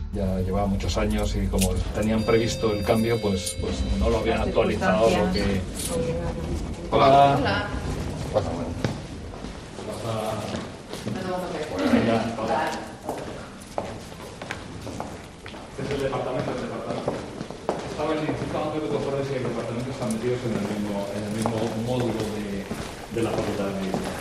Ya llevaba muchos años y como tenían previsto el cambio, pues no lo habían actualizado. Lo que... Hola. Hola. Pasa, bueno. Este es el departamento. Estaba el Instituto Anatómico Forense y el departamento están metidos en el mismo módulo de la Facultad de Medicina.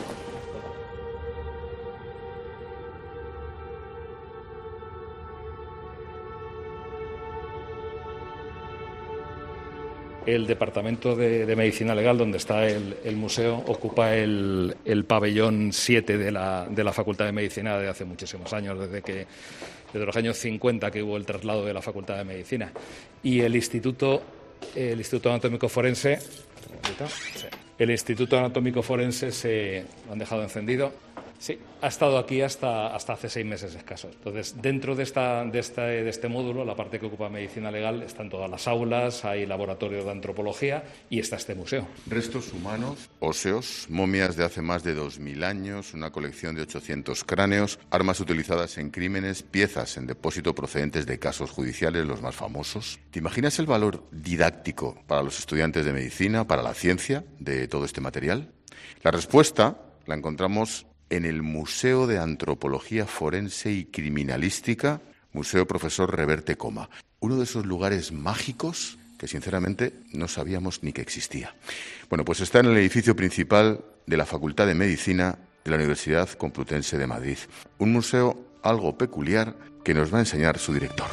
El departamento de Medicina Legal, donde está el museo, ocupa el pabellón 7 de la Facultad de Medicina desde hace muchísimos años, desde los años 50 que hubo el traslado de la Facultad de Medicina. Y el Instituto Anatómico Forense, el Instituto Anatómico Forense lo han dejado encendido. Sí, ha estado aquí hasta hace 6 meses escasos. Entonces, dentro de este módulo, la parte que ocupa Medicina Legal, están todas las aulas, hay laboratorios de antropología y está este museo. Restos humanos, óseos, momias de hace más de 2000 años, una colección de 800 cráneos, armas utilizadas en crímenes, piezas en depósito procedentes de casos judiciales, los más famosos. ¿Te imaginas el valor didáctico para los estudiantes de medicina, para la ciencia, de todo este material? La respuesta la encontramos en el Museo de Antropología Forense y Criminalística, Museo Profesor Reverte Coma. Uno de esos lugares mágicos que sinceramente no sabíamos ni que existía. Bueno, pues está en el edificio principal de la Facultad de Medicina de la Universidad Complutense de Madrid. Un museo algo peculiar que nos va a enseñar su director.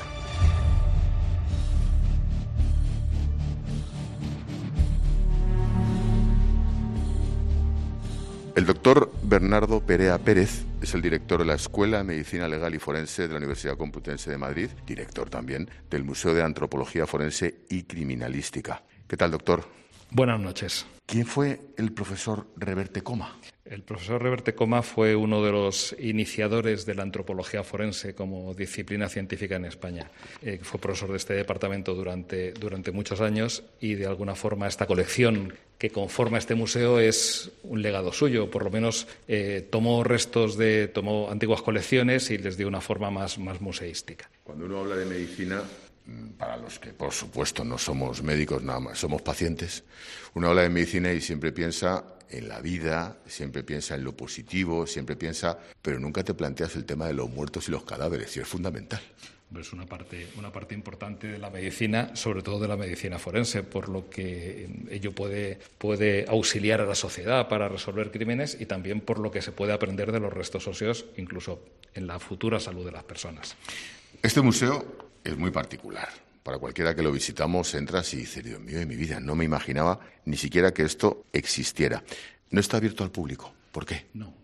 El doctor Bernardo Perea Pérez es el director de la Escuela de Medicina Legal y Forense de la Universidad Complutense de Madrid, director también del Museo de Antropología Forense y Criminalística. ¿Qué tal, doctor? Buenas noches. ¿Quién fue el profesor Reverte Coma? El profesor Reverte Coma fue uno de los iniciadores de la antropología forense como disciplina científica en España. Fue profesor de este departamento durante muchos años y, de alguna forma, esta colección que conforma este museo es un legado suyo. Por lo menos tomó antiguas colecciones y les dio una forma más museística. Cuando uno habla de medicina, para los que, por supuesto, no somos médicos nada más, somos pacientes, uno habla de medicina y siempre piensa en la vida, siempre piensa en lo positivo, pero nunca te planteas el tema de los muertos y los cadáveres, y es fundamental. Es una parte importante de la medicina, sobre todo de la medicina forense, por lo que ello puede auxiliar a la sociedad para resolver crímenes y también por lo que se puede aprender de los restos óseos, incluso en la futura salud de las personas. Este museo es muy particular. Para cualquiera que lo visitamos, entras y dices, Dios mío, de mi vida, no me imaginaba ni siquiera que esto existiera. No está abierto al público. ¿Por qué? No.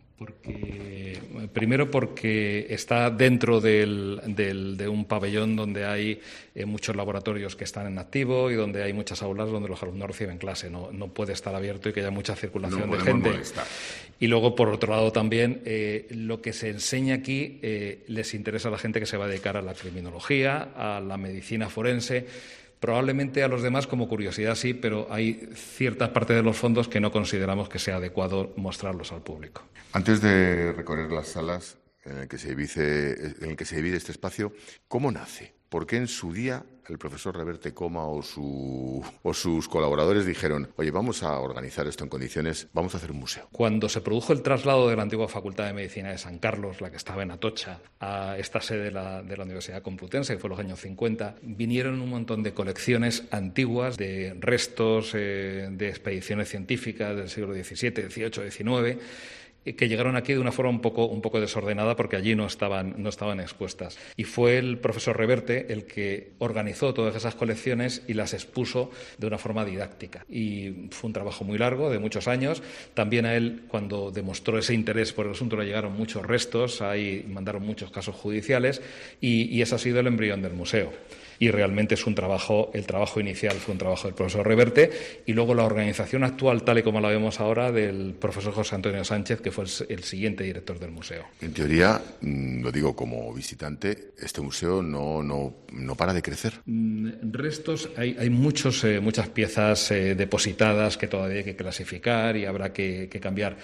Primero porque está dentro de un pabellón donde hay muchos laboratorios que están en activo y donde hay muchas aulas donde los alumnos reciben clase. No puede estar abierto y que haya mucha circulación de gente. Molestar. Y luego, por otro lado, también lo que se enseña aquí les interesa a la gente que se va a dedicar a la criminología, a la medicina forense. Probablemente a los demás como curiosidad sí, pero hay cierta parte de los fondos que no consideramos que sea adecuado mostrarlos al público. Antes de recorrer las salas en el que se divide este espacio, ¿cómo nace? ¿Por qué en su día el profesor Reverte Coma o sus colaboradores dijeron, oye, vamos a organizar esto en condiciones, vamos a hacer un museo? Cuando se produjo el traslado de la antigua Facultad de Medicina de San Carlos, la que estaba en Atocha, a esta sede de la Universidad Complutense, que fue en los años 50, vinieron un montón de colecciones antiguas de restos de expediciones científicas del siglo XVII, XVIII, XIX, que llegaron aquí de una forma un poco desordenada porque allí no estaban expuestas. Y fue el profesor Reverte el que organizó todas esas colecciones y las expuso de una forma didáctica. Y fue un trabajo muy largo, de muchos años. También a él, cuando demostró ese interés por el asunto, le llegaron muchos restos, ahí mandaron muchos casos judiciales y ese ha sido el embrión del museo. Y realmente el trabajo inicial fue un trabajo del profesor Reverte y luego la organización actual, tal y como la vemos ahora, del profesor José Antonio Sánchez, que fue el siguiente director del museo. En teoría, lo digo como visitante, este museo no para de crecer. Restos, hay muchas piezas depositadas que todavía hay que clasificar y habrá que cambiar.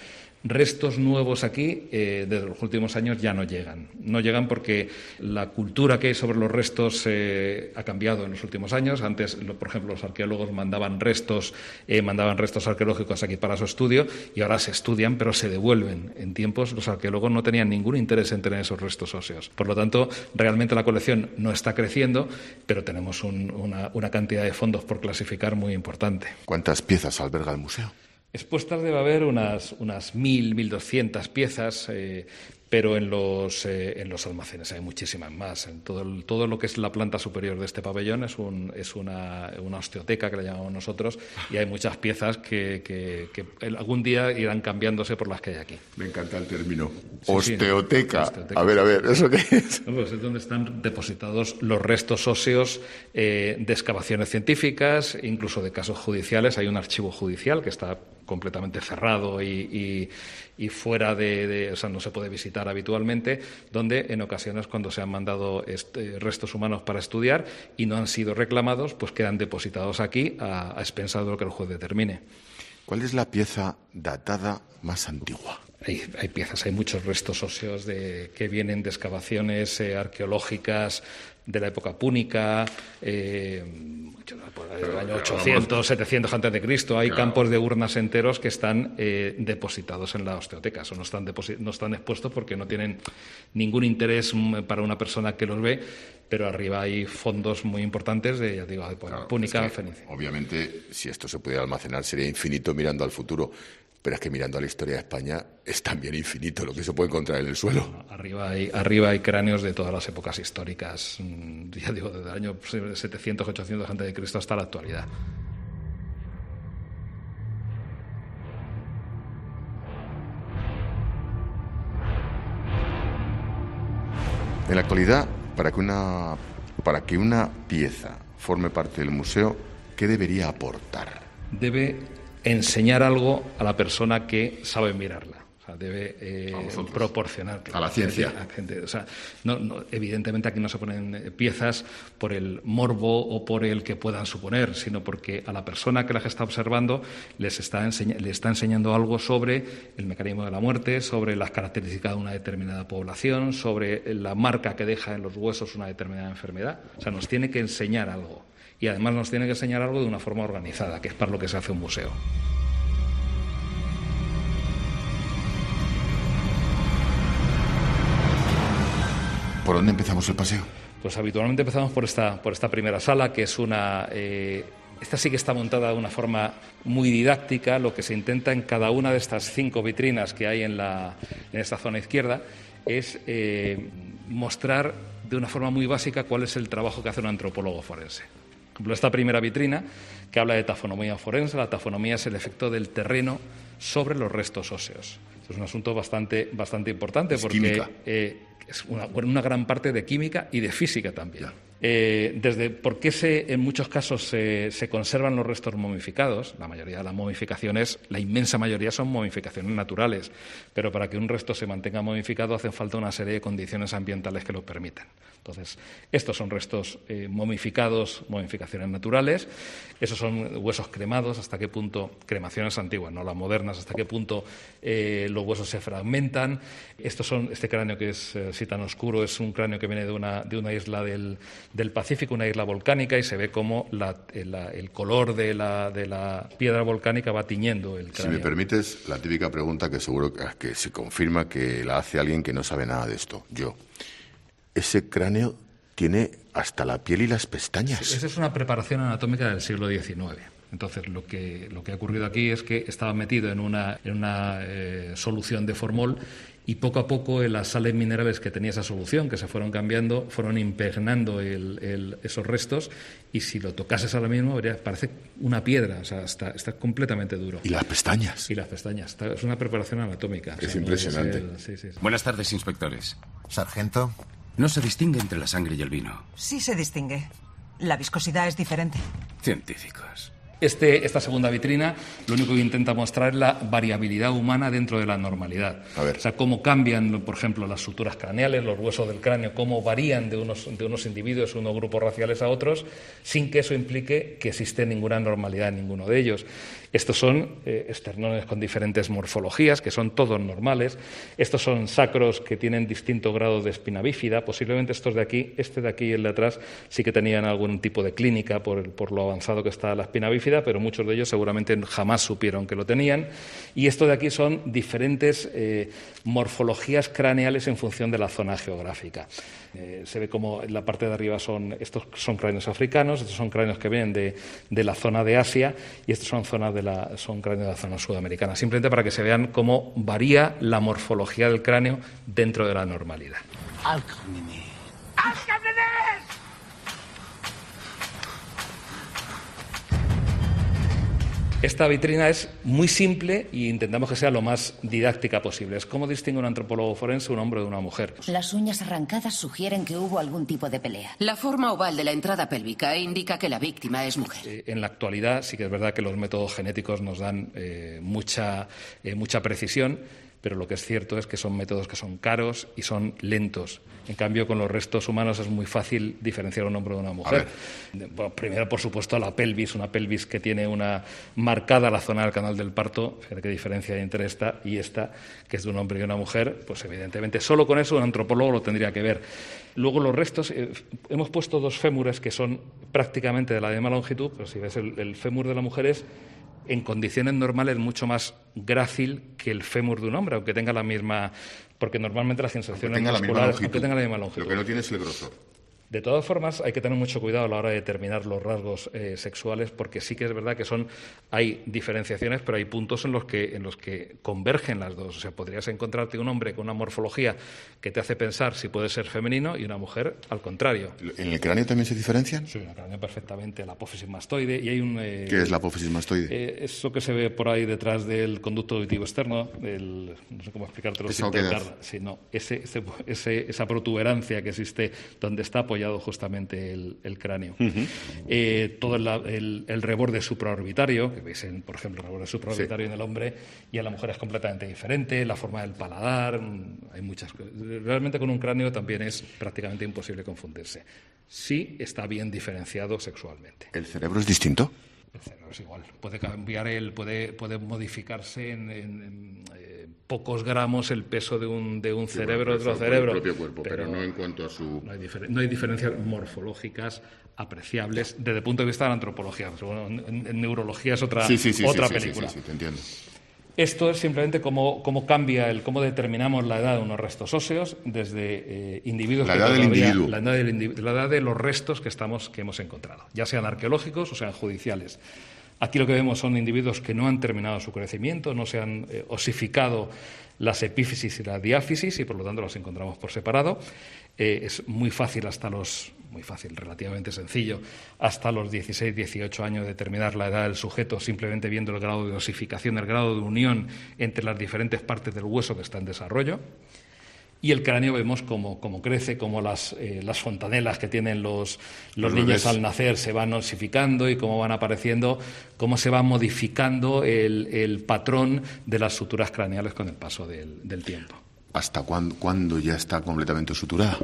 Restos nuevos aquí, desde los últimos años, ya no llegan. No llegan porque la cultura que hay sobre los restos ha cambiado en los últimos años. Antes, por ejemplo, los arqueólogos mandaban restos arqueológicos aquí para su estudio, y ahora se estudian, pero se devuelven. En tiempos, los arqueólogos no tenían ningún interés en tener esos restos óseos. Por lo tanto, realmente la colección no está creciendo, pero tenemos una cantidad de fondos por clasificar muy importante. ¿Cuántas piezas alberga el museo? Expuestas debe haber unas 1.000, 1.200 piezas, pero en los almacenes hay muchísimas más. En todo lo que es la planta superior de este pabellón es una osteoteca, que le llamamos nosotros, y hay muchas piezas que algún día irán cambiándose por las que hay aquí. Me encanta el término. Sí, osteoteca. Osteoteca. A ver, ¿eso qué es? Pues es donde están depositados los restos óseos de excavaciones científicas, incluso de casos judiciales. Hay un archivo judicial que está completamente cerrado y fuera o sea, no se puede visitar habitualmente, donde en ocasiones, cuando se han mandado restos humanos para estudiar y no han sido reclamados, pues quedan depositados aquí a expensas de lo que el juez determine. ¿Cuál es la pieza datada más antigua? Hay piezas, hay muchos restos óseos que vienen de excavaciones arqueológicas de la época púnica, del año 800, 700 a.C. Hay campos de urnas enteros que están depositados en la osteoteca. Eso no están expuestos porque no tienen ningún interés para una persona que los ve, pero arriba hay fondos muy importantes de, ya digo, de púnica, fenicia. Obviamente, si esto se pudiera almacenar, sería infinito mirando al futuro. Pero es que mirando a la historia de España es también infinito lo que se puede encontrar en el suelo. Arriba hay cráneos de todas las épocas históricas, ya digo, desde el año 700, 800 a.C. hasta la actualidad. En la actualidad, para que una pieza forme parte del museo, ¿qué debería aportar? Debe enseñar algo a la persona que sabe mirarla. O sea, debe proporcionar a la ciencia. A gente. O sea, evidentemente aquí no se ponen piezas por el morbo o por el que puedan suponer, sino porque a la persona que las está observando le está enseñando algo sobre el mecanismo de la muerte, sobre las características de una determinada población, sobre la marca que deja en los huesos una determinada enfermedad. O sea, nos tiene que enseñar algo. Y además nos tiene que enseñar algo de una forma organizada, que es para lo que se hace un museo. ¿Por dónde empezamos el paseo? Pues habitualmente empezamos por esta primera sala, que es esta sí que está montada de una forma muy didáctica. Lo que se intenta en cada una de estas 5 vitrinas que hay en esta zona izquierda es mostrar de una forma muy básica cuál es el trabajo que hace un antropólogo forense. Por ejemplo, esta primera vitrina, que habla de tafonomía forense. La tafonomía es el efecto del terreno sobre los restos óseos. Esto es un asunto bastante importante, porque es una gran parte de química y de física también. Desde por qué en muchos casos se conservan los restos momificados. La mayoría de las momificaciones, la inmensa mayoría, son momificaciones naturales, pero para que un resto se mantenga momificado hacen falta una serie de condiciones ambientales que lo permitan. Entonces, estos son restos momificados, momificaciones naturales. Esos son huesos cremados. ¿Hasta qué punto? Cremaciones antiguas, no las modernas. ¿Hasta qué punto los huesos se fragmentan? Este cráneo, que es así tan oscuro, es un cráneo que viene de una isla del Pacífico, una isla volcánica, y se ve cómo el color de la piedra volcánica va tiñendo el cráneo. Si me permites, la típica pregunta que seguro que se confirma que la hace alguien que no sabe nada de esto, yo. Ese cráneo tiene hasta la piel y las pestañas. Sí, esa es una preparación anatómica del siglo XIX. Entonces, lo que ha ocurrido aquí es que estaba metido en una solución de formol, y poco a poco las sales minerales que tenía esa solución, que se fueron cambiando, fueron impregnando esos restos, y si lo tocases ahora mismo parece una piedra. O sea, está completamente duro. ¿Y las pestañas? Y las pestañas. Es una preparación anatómica. Es impresionante. Sí. Buenas tardes, inspectores. Sargento. No se distingue entre la sangre y el vino. Sí se distingue. La viscosidad es diferente. Científicos. Esta segunda vitrina lo único que intenta mostrar es la variabilidad humana dentro de la normalidad. A ver. O sea, cómo cambian, por ejemplo, las suturas craneales, los huesos del cráneo, cómo varían de unos individuos, unos grupos raciales a otros, sin que eso implique que existe ninguna normalidad en ninguno de ellos. Estos son esternones con diferentes morfologías, que son todos normales. Estos son sacros que tienen distinto grado de espina bífida. Posiblemente estos de aquí, este de aquí y el de atrás, sí que tenían algún tipo de clínica por lo avanzado que está la espina bífida, pero muchos de ellos seguramente jamás supieron que lo tenían. Y esto de aquí son diferentes morfologías craneales en función de la zona geográfica. Se ve como en la parte de arriba estos son cráneos africanos, estos son cráneos que vienen de la zona de Asia y estos son cráneos de la zona sudamericana. Simplemente para que se vean cómo varía la morfología del cráneo dentro de la normalidad. Esta vitrina es muy simple y intentamos que sea lo más didáctica posible. Es cómo distingue un antropólogo forense un hombre de una mujer. Las uñas arrancadas sugieren que hubo algún tipo de pelea. La forma oval de la entrada pélvica indica que la víctima es mujer. En la actualidad sí que es verdad que los métodos genéticos nos dan mucha precisión, pero lo que es cierto es que son métodos que son caros y son lentos. En cambio, con los restos humanos es muy fácil diferenciar un hombre de una mujer. Bueno, primero, por supuesto, la pelvis, una pelvis que tiene una marcada la zona del canal del parto. Fíjate qué diferencia hay entre esta y esta, que es de un hombre y una mujer. Pues evidentemente, solo con eso un antropólogo lo tendría que ver. Luego los restos, hemos puesto dos fémures que son prácticamente de la misma longitud, pero si ves el fémur de la mujer es en condiciones normales mucho más grácil que el fémur de un hombre, aunque tenga la misma... Porque normalmente las inserciones musculares... Aunque tenga la misma longitud. Lo que no tiene es el grosor. De todas formas, hay que tener mucho cuidado a la hora de determinar los rasgos sexuales, porque sí que es verdad que hay diferenciaciones, pero hay puntos en los que convergen las dos. O sea, podrías encontrarte un hombre con una morfología que te hace pensar si puede ser femenino y una mujer al contrario. ¿En el cráneo también se diferencian? Sí, en el cráneo perfectamente. La apófisis mastoide y hay un... ¿Qué es la apófisis mastoide? Eso que se ve por ahí detrás del conducto auditivo externo, no sé cómo explicártelo. ¿Esa oquedad? Sí, no. Esa protuberancia que existe donde está apoyado justamente el cráneo. Todo el reborde supraorbitario, que veis, por ejemplo, el reborde supraorbitario en el hombre, y en la mujer es completamente diferente, la forma del paladar, hay muchas cosas. Realmente con un cráneo también es prácticamente imposible confundirse. Sí está bien diferenciado sexualmente. ¿El cerebro es distinto? El cerebro es igual. Puede cambiar, puede modificarse en pocos gramos el peso de un cerebro de otro cerebro. El propio cuerpo, pero no en cuanto a su... No hay diferencias morfológicas apreciables desde el punto de vista de la antropología. Bueno, en neurología es otra película. Sí, te entiendo. Esto es simplemente cómo determinamos la edad de unos restos óseos desde individuos... La edad del individuo. La edad de los restos que hemos encontrado, ya sean arqueológicos o sean judiciales. Aquí lo que vemos son individuos que no han terminado su crecimiento, no se han osificado las epífisis y la diáfisis y por lo tanto los encontramos por separado. Es muy fácil, relativamente sencillo, hasta los 16, 18 años determinar la edad del sujeto simplemente viendo el grado de osificación, el grado de unión entre las diferentes partes del hueso que está en desarrollo. Y el cráneo vemos cómo crece, cómo las fontanelas que tienen los niños al nacer se van osificando y cómo van apareciendo, cómo se va modificando el patrón de las suturas craneales con el paso del tiempo. ¿Hasta cuándo ya está completamente suturada?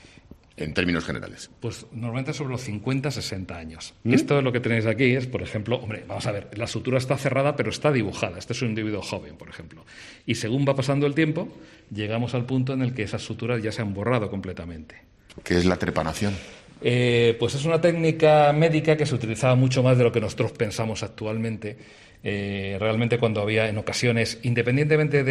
En términos generales. Pues normalmente sobre los 50, 60 años. Esto lo que tenéis aquí es, por ejemplo, hombre, vamos a ver, la sutura está cerrada pero está dibujada. Este es un individuo joven, por ejemplo. Y según va pasando el tiempo, llegamos al punto en el que esas suturas ya se han borrado completamente. ¿Qué es la trepanación? Pues es una técnica médica que se utilizaba mucho más de lo que nosotros pensamos actualmente. Realmente cuando había en ocasiones, independientemente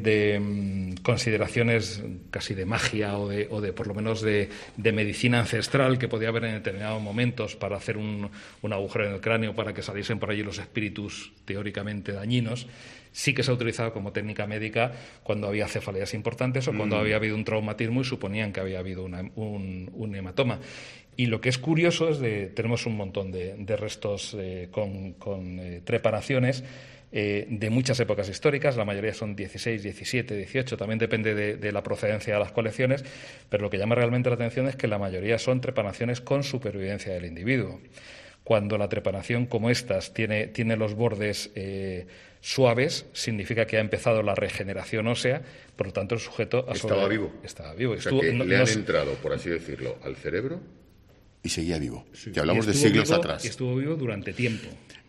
de consideraciones casi de magia o de por lo menos de medicina ancestral que podía haber en determinados momentos para hacer un agujero en el cráneo para que saliesen por allí los espíritus teóricamente dañinos, sí que se ha utilizado como técnica médica cuando había cefaleas importantes o cuando había habido un traumatismo y suponían que había habido un hematoma. Y lo que es curioso es tenemos un montón de restos con trepanaciones de muchas épocas históricas, la mayoría son 16, 17, 18, también depende de la procedencia de las colecciones, pero lo que llama realmente la atención es que la mayoría son trepanaciones con supervivencia del individuo. Cuando la trepanación como estas tiene los bordes suaves, significa que ha empezado la regeneración ósea, por lo tanto el sujeto... Estaba vivo. Estaba vivo. O sea, que le han entrado, por así decirlo, al cerebro Y seguía vivo. Sí. Que hablamos de siglos atrás. Estuvo vivo durante tiempo.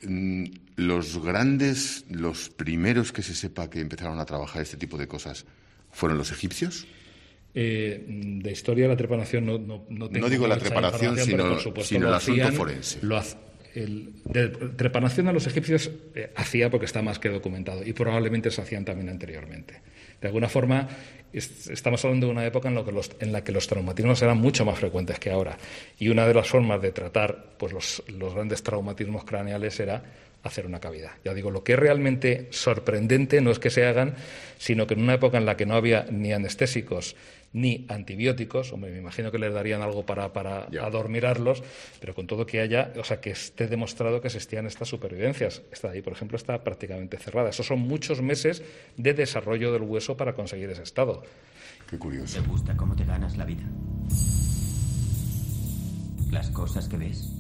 Los primeros que se sepa que empezaron a trabajar este tipo de cosas, ¿fueron los egipcios? De historia de la trepanación no tengo. No digo la mucha trepanación, información, sino el asunto forense. De trepanación a los egipcios hacía porque está más que documentado, y probablemente se hacían también anteriormente. De alguna forma, estamos hablando de una época en la que los traumatismos eran mucho más frecuentes que ahora, y una de las formas de tratar pues los grandes traumatismos craneales era hacer una cavidad. Ya digo, lo que es realmente sorprendente no es que se hagan, sino que en una época en la que no había ni anestésicos ni antibióticos, hombre, me imagino que les darían algo para adormirarlos, pero con todo que haya, o sea, que esté demostrado que existían estas supervivencias. Esta de ahí, por ejemplo, está prácticamente cerrada. Esos son muchos meses de desarrollo del hueso para conseguir ese estado. Qué curioso. ¿Te gusta cómo te ganas la vida? ¿Las cosas que ves?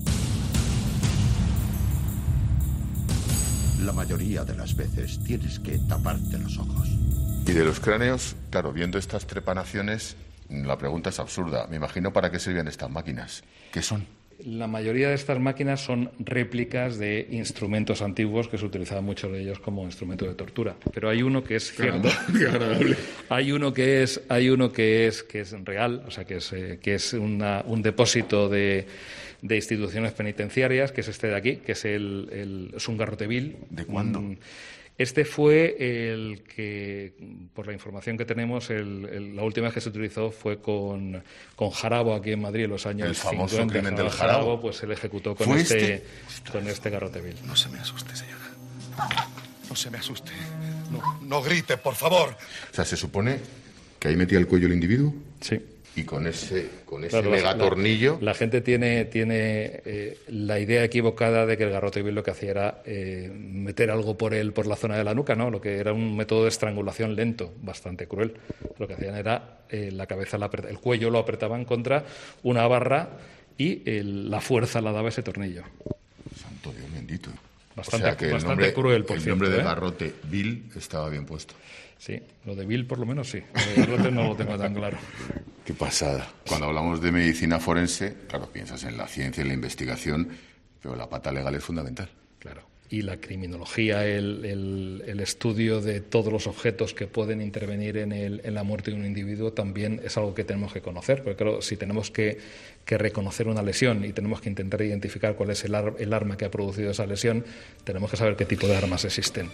La mayoría de las veces tienes que taparte los ojos. Y de los cráneos, claro, viendo estas trepanaciones, la pregunta es absurda. Me imagino para qué sirven estas máquinas. ¿Qué son? La mayoría de estas máquinas son réplicas de instrumentos antiguos que se utilizaban muchos de ellos como instrumentos de tortura. Pero hay uno que es cierto. Qué agradable. Hay uno que es real, o sea, que es un depósito de instituciones penitenciarias, que es este de aquí, que es es un garrote vil. ¿De cuándo? Este fue el que, por la información que tenemos, la última vez que se utilizó fue con Jarabo aquí en Madrid en los años 50. El famoso crimen del Jarabo. Pues se le ejecutó con este garrote vil. No se me asuste, señora. No se me asuste. No grite, por favor. O sea, se supone que ahí metía el cuello el individuo. Sí. Y con ese Claro, megatornillo... La gente tiene la idea equivocada de que el garrote vil lo que hacía era meter algo por la zona de la nuca, ¿no? Lo que era un método de estrangulación lento, bastante cruel. Lo que hacían era el cuello lo apretaban contra una barra y la fuerza la daba ese tornillo. Santo Dios bendito. Bastante nombre, cruel, por el cierto. nombre de garrote vil estaba bien puesto. Sí, lo de vil por lo menos sí. Lo de garrote no lo tengo tan claro. Qué pasada. Cuando hablamos de medicina forense, claro, piensas en la ciencia y la investigación, pero la pata legal es fundamental. Claro. Y la criminología, el estudio de todos los objetos que pueden intervenir en la muerte de un individuo también es algo que tenemos que conocer, porque claro, si tenemos que reconocer una lesión y tenemos que intentar identificar cuál es el arma que ha producido esa lesión, tenemos que saber qué tipo de armas existen.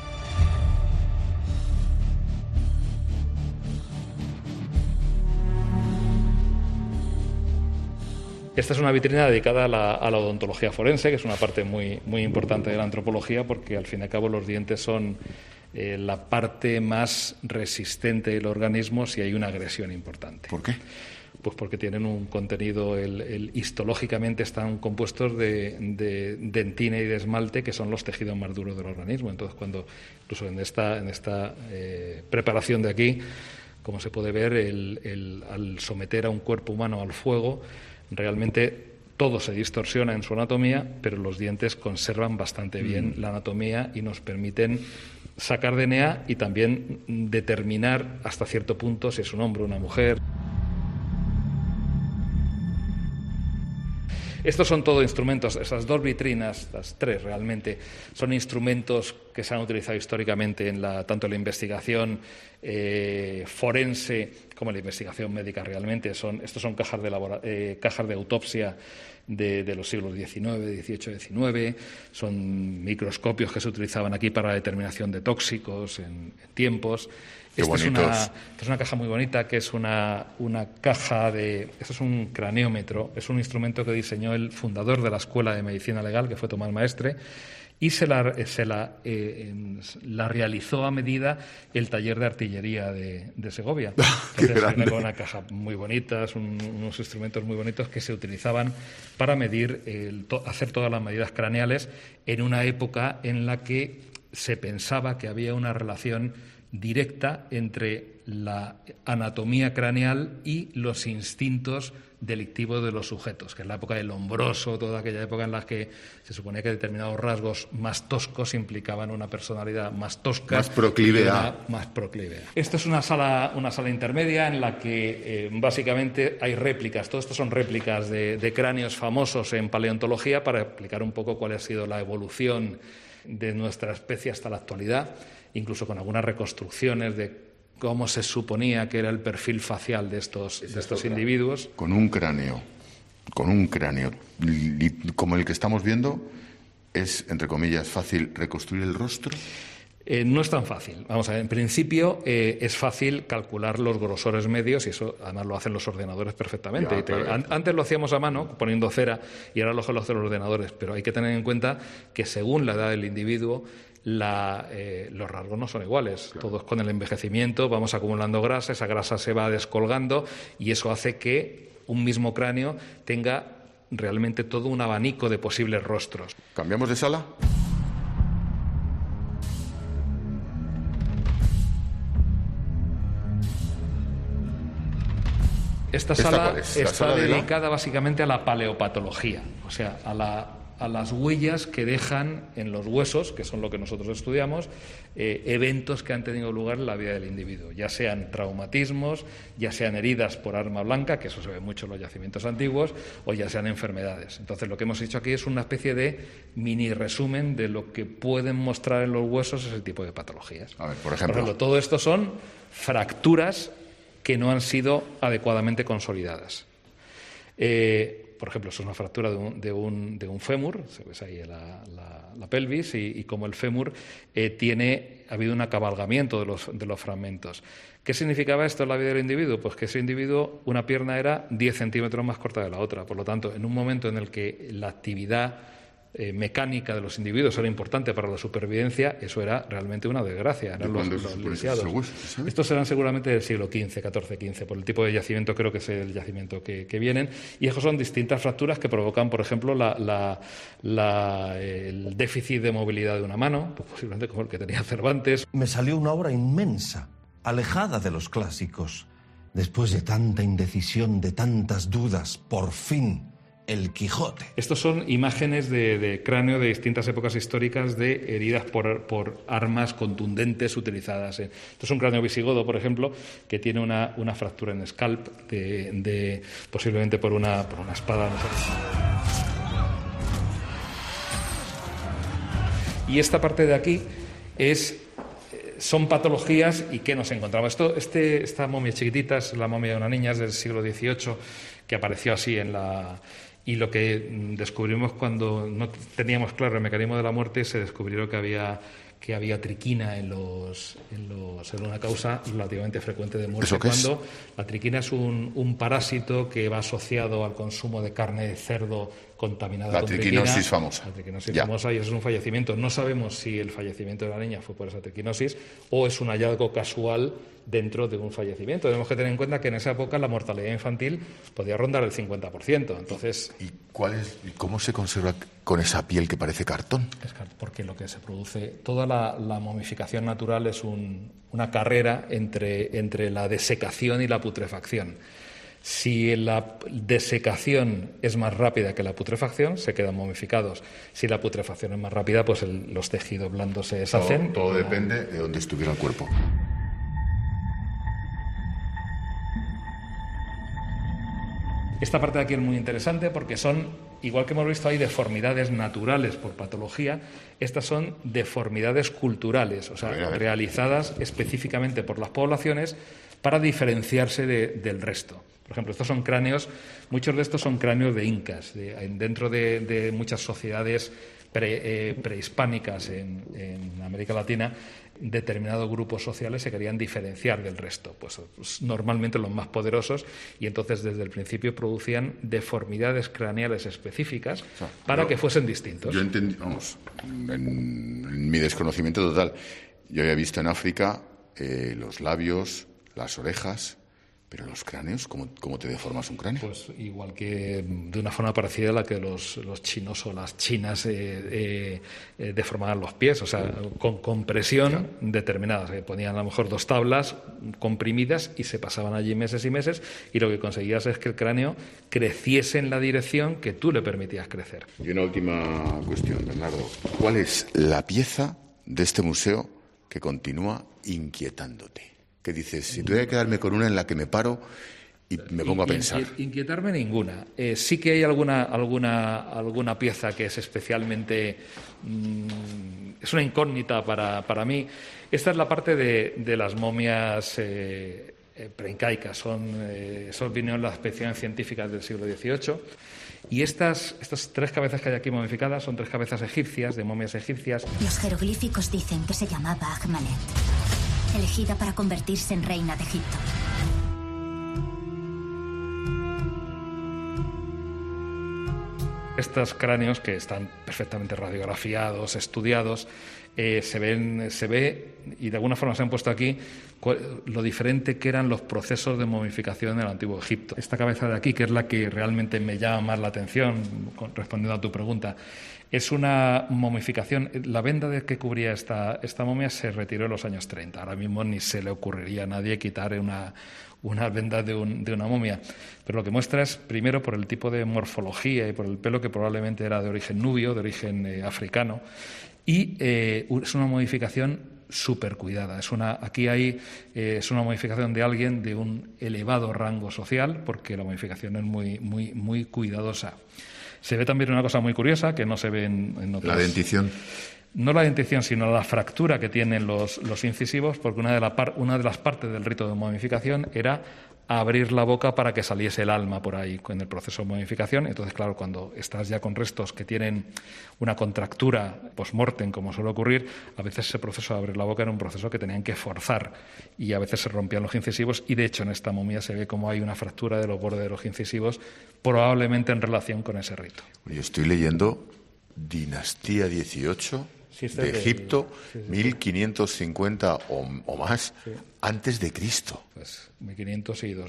Esta es una vitrina dedicada a la odontología forense, que es una parte muy, muy importante de la antropología, porque al fin y al cabo los dientes son la parte más resistente del organismo si hay una agresión importante. ¿Por qué? Pues porque tienen un contenido, histológicamente están compuestos de dentina y de esmalte, que son los tejidos más duros del organismo. Entonces, incluso en esta preparación de aquí, como se puede ver, al someter a un cuerpo humano al fuego, realmente todo se distorsiona en su anatomía, pero los dientes conservan bastante bien la anatomía y nos permiten sacar DNA y también determinar hasta cierto punto si es un hombre o una mujer. Estos son todo instrumentos, esas dos vitrinas, las tres realmente, son instrumentos que se han utilizado históricamente tanto en la investigación forense como en la investigación médica realmente. Estos son cajas de autopsia de los siglos XIX, XVIII, XIX, son microscopios que se utilizaban aquí para la determinación de tóxicos en tiempos. Esta es una caja muy bonita, que es una caja esto es un craniómetro, es un instrumento que diseñó el fundador de la Escuela de Medicina Legal, que fue Tomás Maestre, y se la realizó a medida el taller de artillería de Segovia. Entonces viene con una caja muy bonita, unos instrumentos muy bonitos que se utilizaban para medir, hacer todas las medidas craneales en una época en la que se pensaba que había una relación directa entre la anatomía craneal y los instintos delictivo de los sujetos, que es la época del Lombroso, toda aquella época en la que se suponía que determinados rasgos más toscos implicaban una personalidad más tosca, más proclive a. Más proclive a. Esto es una sala intermedia en la que básicamente hay réplicas. Todo esto son réplicas de cráneos famosos en paleontología para explicar un poco cuál ha sido la evolución de nuestra especie hasta la actualidad, incluso con algunas reconstrucciones de cómo se suponía que era el perfil facial de estos individuos. Con un cráneo como el que estamos viendo, ¿es, entre comillas, fácil reconstruir el rostro? No es tan fácil. Vamos a ver, en principio es fácil calcular los grosores medios y eso además lo hacen los ordenadores perfectamente. Antes lo hacíamos a mano, poniendo cera, y ahora lo hacen los ordenadores, pero hay que tener en cuenta que según la edad del individuo, los rasgos no son iguales. Claro. Todos con el envejecimiento vamos acumulando grasa, esa grasa se va descolgando y eso hace que un mismo cráneo tenga realmente todo un abanico de posibles rostros. ¿Cambiamos de sala? Esta sala está dedicada básicamente a la paleopatología, o sea, a las huellas que dejan en los huesos, que son lo que nosotros estudiamos, eventos que han tenido lugar en la vida del individuo, ya sean traumatismos, ya sean heridas por arma blanca, que eso se ve mucho en los yacimientos antiguos, o ya sean enfermedades. Entonces, lo que hemos hecho aquí es una especie de mini resumen de lo que pueden mostrar en los huesos ese tipo de patologías. A ver, por ejemplo, todo esto son fracturas que no han sido adecuadamente consolidadas. Por ejemplo, eso es una fractura de un fémur, se ves ahí la pelvis, y como el fémur ha habido un acabalgamiento de los fragmentos. ¿Qué significaba esto en la vida del individuo? Pues que ese individuo, una pierna era 10 centímetros más corta de la otra. Por lo tanto, en un momento en el que la actividad mecánica de los individuos era importante para la supervivencia, eso era realmente una desgracia. Eran los lisiados. Estos serán seguramente del siglo XV, XIV, XV, por el tipo de yacimiento, creo que es el yacimiento que vienen, y esos son distintas fracturas que provocan, por ejemplo, el déficit de movilidad de una mano, pues posiblemente como el que tenía Cervantes. Me salió una obra inmensa, alejada de los clásicos. Después de tanta indecisión, de tantas dudas, por fin El Quijote. Estos son imágenes de cráneo de distintas épocas históricas de heridas por armas contundentes utilizadas. Esto es un cráneo visigodo, por ejemplo, que tiene una fractura en scalp, posiblemente por una espada. No sé. Y esta parte de aquí son patologías y ¿qué nos encontramos? Esta momia chiquitita es la momia de una niña, es del siglo XVIII, que apareció así y lo que descubrimos cuando no teníamos claro el mecanismo de la muerte, se descubrió que había triquina en una causa relativamente frecuente de muerte. ¿Eso qué es? Cuando la triquina es un parásito que va asociado al consumo de carne de cerdo contaminada con triquina. Triquinosis famosa. La triquinosis famosa, y eso es un fallecimiento. No sabemos si el fallecimiento de la niña fue por esa triquinosis o es un hallazgo casual dentro de un fallecimiento. Tenemos que tener en cuenta que en esa época la mortalidad infantil podía rondar el 50%. Entonces, ¿Y cómo se conserva con esa piel que parece cartón? Porque lo que se produce, toda la momificación natural es una carrera entre la desecación y la putrefacción. Si la desecación es más rápida que la putrefacción, se quedan momificados. Si la putrefacción es más rápida, pues los tejidos blandos se deshacen. Todo depende de dónde estuviera el cuerpo. Esta parte de aquí es muy interesante porque son, igual que hemos visto, hay deformidades naturales por patología, estas son deformidades culturales, o sea, realizadas específicamente por las poblaciones para diferenciarse del resto. Por ejemplo, estos son cráneos, muchos de estos son cráneos de incas, dentro de muchas sociedades prehispánicas en América Latina. Determinados grupos sociales se querían diferenciar del resto, pues normalmente los más poderosos, y entonces desde el principio producían deformidades craneales específicas para que fuesen distintos. Yo entendí, en mi desconocimiento total, yo había visto en África los labios, las orejas Pero los cráneos, ¿cómo te deformas un cráneo? Pues igual que de una forma parecida a la que los chinos o las chinas deformaban los pies, o sea, con presión determinada. O sea, ponían a lo mejor 2 tablas comprimidas y se pasaban allí meses y meses, y lo que conseguías es que el cráneo creciese en la dirección que tú le permitías crecer. Y una última cuestión, Bernardo. ¿Cuál es la pieza de este museo que continúa inquietándote? ¿Qué dices? Si tuviera que quedarme con una en la que me paro y me pongo a pensar. Inquietarme ninguna. Sí que hay alguna pieza que es especialmente... es una incógnita para mí. Esta es la parte de las momias preincaicas. Eso vino en las expediciones científicas del siglo XVIII. Y estas 3 cabezas que hay aquí momificadas son 3 cabezas egipcias, de momias egipcias. Los jeroglíficos dicen que se llamaba Akhmanet, elegida para convertirse en reina de Egipto. Estos cráneos, que están perfectamente radiografiados, estudiados, se ve, y de alguna forma se han puesto aquí, lo diferente que eran los procesos de momificación en el Antiguo Egipto. Esta cabeza de aquí, que es la que realmente me llama más la atención, respondiendo a tu pregunta, es una momificación. La venda que cubría esta momia se retiró en los años 30. Ahora mismo ni se le ocurriría a nadie quitar una venda de una momia. Pero lo que muestra es, primero, por el tipo de morfología y por el pelo, que probablemente era de origen nubio, de origen africano, y es una modificación súper cuidada. Es una modificación de alguien de un elevado rango social, porque la modificación es muy cuidadosa. Se ve también una cosa muy curiosa que no se ve en otros... ¿La dentición? No la dentición, sino la fractura que tienen los incisivos, porque una de las partes del rito de momificación era abrir la boca para que saliese el alma por ahí en el proceso de momificación. Entonces, claro, cuando estás ya con restos que tienen una contractura post-mortem, como suele ocurrir, a veces ese proceso de abrir la boca era un proceso que tenían que forzar y a veces se rompían los incisivos, y de hecho en esta momia se ve como hay una fractura de los bordes de los incisivos, probablemente en relación con ese rito. Yo estoy leyendo Dinastía XVIII de Egipto, 1550 o más, antes de Cristo. Pues 1500 y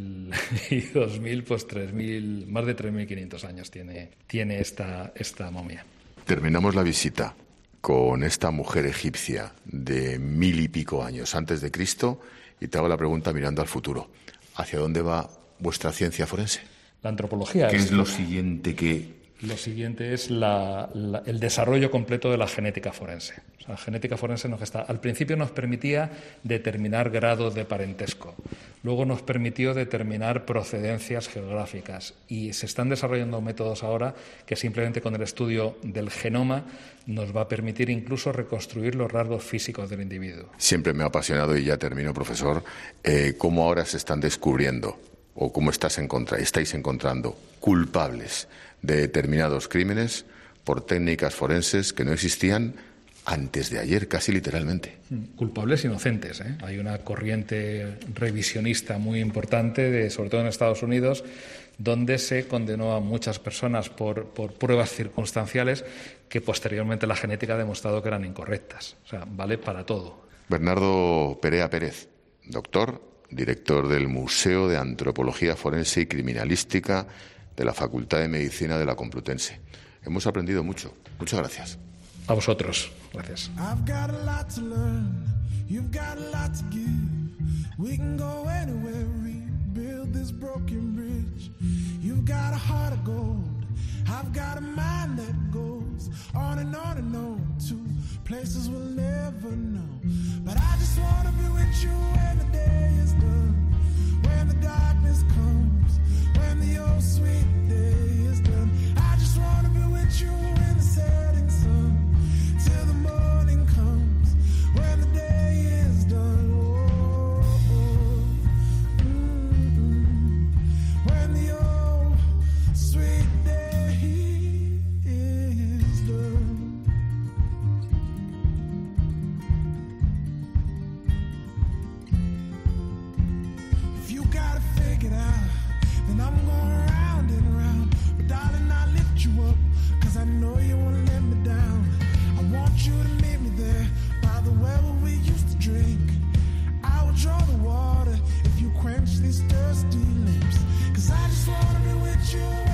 2000, pues 3000, más de 3500 años tiene esta momia. Terminamos la visita con esta mujer egipcia de 1000 y pico años antes de Cristo, y te hago la pregunta mirando al futuro. ¿Hacia dónde va vuestra ciencia forense? La antropología. ¿Qué es lo siguiente que...? Lo siguiente es el desarrollo completo de la genética forense. O sea, la genética forense al principio nos permitía determinar grados de parentesco, luego nos permitió determinar procedencias geográficas, y se están desarrollando métodos ahora que simplemente con el estudio del genoma nos va a permitir incluso reconstruir los rasgos físicos del individuo. Siempre me ha apasionado, y ya termino, profesor, cómo ahora se están descubriendo, o cómo estáis encontrando culpables de determinados crímenes por técnicas forenses que no existían antes de ayer, casi literalmente. Culpables inocentes, ¿eh? Hay una corriente revisionista muy importante, sobre todo en Estados Unidos, donde se condenó a muchas personas por pruebas circunstanciales que posteriormente la genética ha demostrado que eran incorrectas. O sea, vale para todo. Bernardo Perea Pérez, doctor, director del Museo de Antropología Forense y Criminalística de la Facultad de Medicina de la Complutense. Hemos aprendido mucho. Muchas gracias. A vosotros. Gracias. When the old sweet day is done, I just wanna be with you in the setting sun till the morning comes. When the day is done, oh, oh, when the old sweet day is done. If you got it figured out, then I'm going round and round. But darling, I lift you up, 'cause I know you won't let me down. I want you to meet me there by the well where we used to drink. I will draw the water if you quench quench these thirsty lips. 'Cause I just wanna be with you.